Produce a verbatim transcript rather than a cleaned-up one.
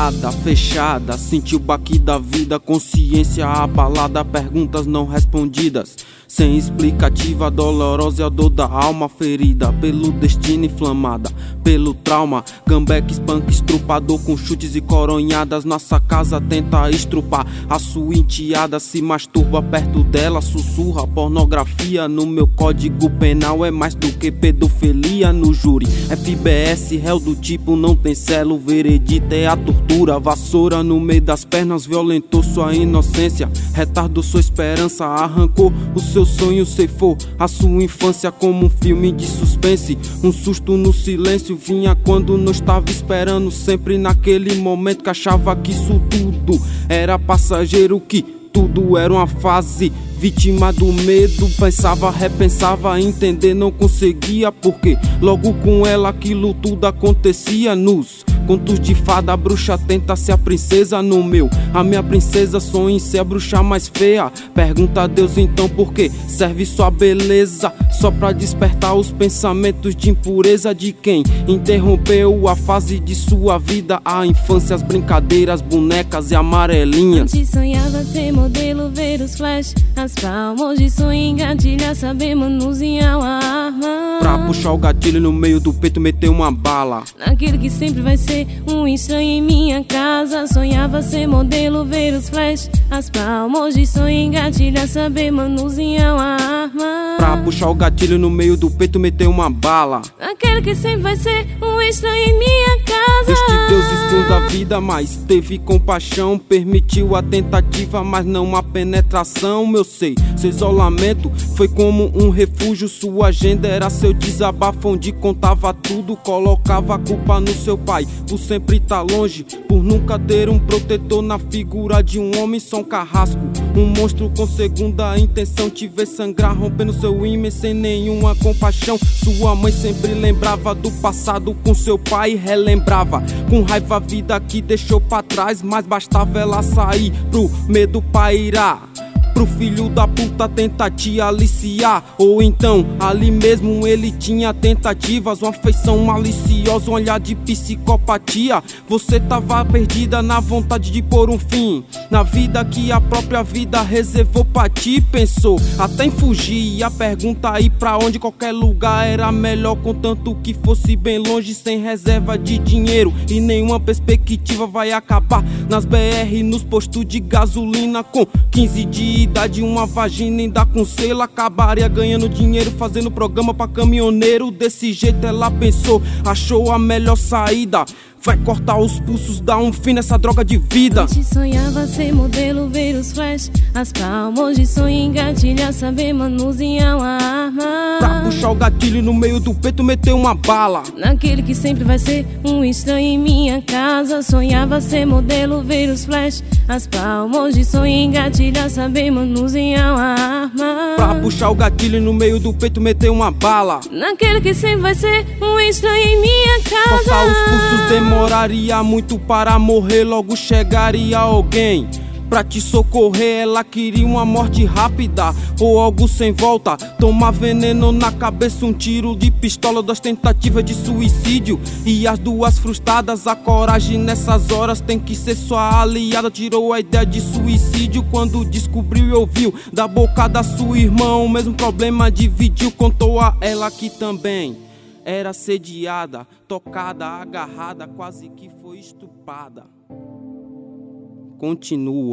parada, fechada, sentiu o baque da vida, consciência abalada, perguntas não respondidas, sem explicativa, dolorosa a dor da alma ferida, pelo destino inflamada, pelo trauma, gambeque, espanca, estrupador com chutes e coronhadas, nossa casa tenta estrupar, a sua enteada se masturba perto dela, sussurra, pornografia no meu código penal é mais do que pedofilia no júri, F B S, réu do tipo não tem celo, o veredito é a tortura, vassoura no meio das pernas, violentou sua inocência, retardou sua esperança, arrancou o seu sonho, ceifou a sua infância como um filme de suspense, um susto no silêncio vinha quando não estava esperando, sempre naquele momento que achava que isso tudo era passageiro, que tudo era uma fase, vítima do medo, pensava, repensava, entender não conseguia, porque logo com ela aquilo tudo acontecia. Nos contos de fada, a bruxa tenta ser a princesa no meu, a minha princesa sonha em ser a bruxa mais feia, pergunta a Deus então por que serve sua beleza, só pra despertar os pensamentos de impureza de quem interrompeu a fase de sua vida, a infância, as brincadeiras, bonecas e amarelinhas. Antes sonhava ser modelo, ver os flash, as palmas, hoje sonho engatilhar, saber manusear a arma, pra puxar o gatilho no meio do peito, meter uma bala naquele que sempre vai ser um estranho em minha casa. Sonhava ser modelo, ver os flash, as palmas, hoje sonho engatilhar, saber manusear a arma, pra puxar o gatilho no meio do peito, meter uma bala naquele que sempre vai ser um estranho em minha casa. Deus que Deus esconda a vida, mas teve compaixão, permitiu a tentativa, mas não a penetração. Eu sei, seu isolamento foi como um refúgio, sua agenda era seu desabafo, onde contava tudo, colocava a culpa no seu pai, por sempre estar longe, por nunca ter um protetor na figura de um homem, só um carrasco, um monstro com segunda intenção, te ver sangrar, rompendo seu ímã sem nenhuma compaixão. Sua mãe sempre lembrava do passado com seu pai, relembrava com raiva a vida que deixou pra trás, mas bastava ela sair pro medo pairar, pro filho da puta tentar te aliciar, ou então ali mesmo ele tinha tentativas, uma feição maliciosa, um olhar de psicopatia. Você tava perdida na vontade de pôr um fim na vida que a própria vida reservou pra ti, pensou até em fugir, e a pergunta aí pra onde, qualquer lugar era melhor, contanto que fosse bem longe, sem reserva de dinheiro e nenhuma perspectiva, vai acabar nas B R, nos postos de gasolina, com quinze de idade, uma vagina ainda com selo, acabaria ganhando dinheiro fazendo programa pra caminhoneiro. Desse jeito ela pensou, achou a melhor saída, vai cortar os pulsos, dar um fim nessa droga de vida. Antes sonhava ser modelo, ver os flash, as palmas, hoje sonho engatilhar, saber manusear a arma, pra puxar o gatilho no meio do peito, meter uma bala naquele que sempre vai ser um estranho em minha casa. Sonhava ser modelo, ver os flash, as palmas, hoje sonho engatilhar, saber manusear a arma, pra puxar o gatilho no meio do peito, meter uma bala naquele que sempre vai ser um estranho em minha casa. Cortar os pulsos demoraria muito para morrer, logo chegaria alguém pra te socorrer. Ela queria uma morte rápida ou algo sem volta, tomar veneno na cabeça, um tiro de pistola, duas tentativas de suicídio e as duas frustradas. A coragem nessas horas tem que ser sua aliada, tirou a ideia de suicídio quando descobriu e ouviu da boca da sua irmã o mesmo problema, dividiu, contou a ela que também era assediada, tocada, agarrada, quase que foi estuprada. Continua.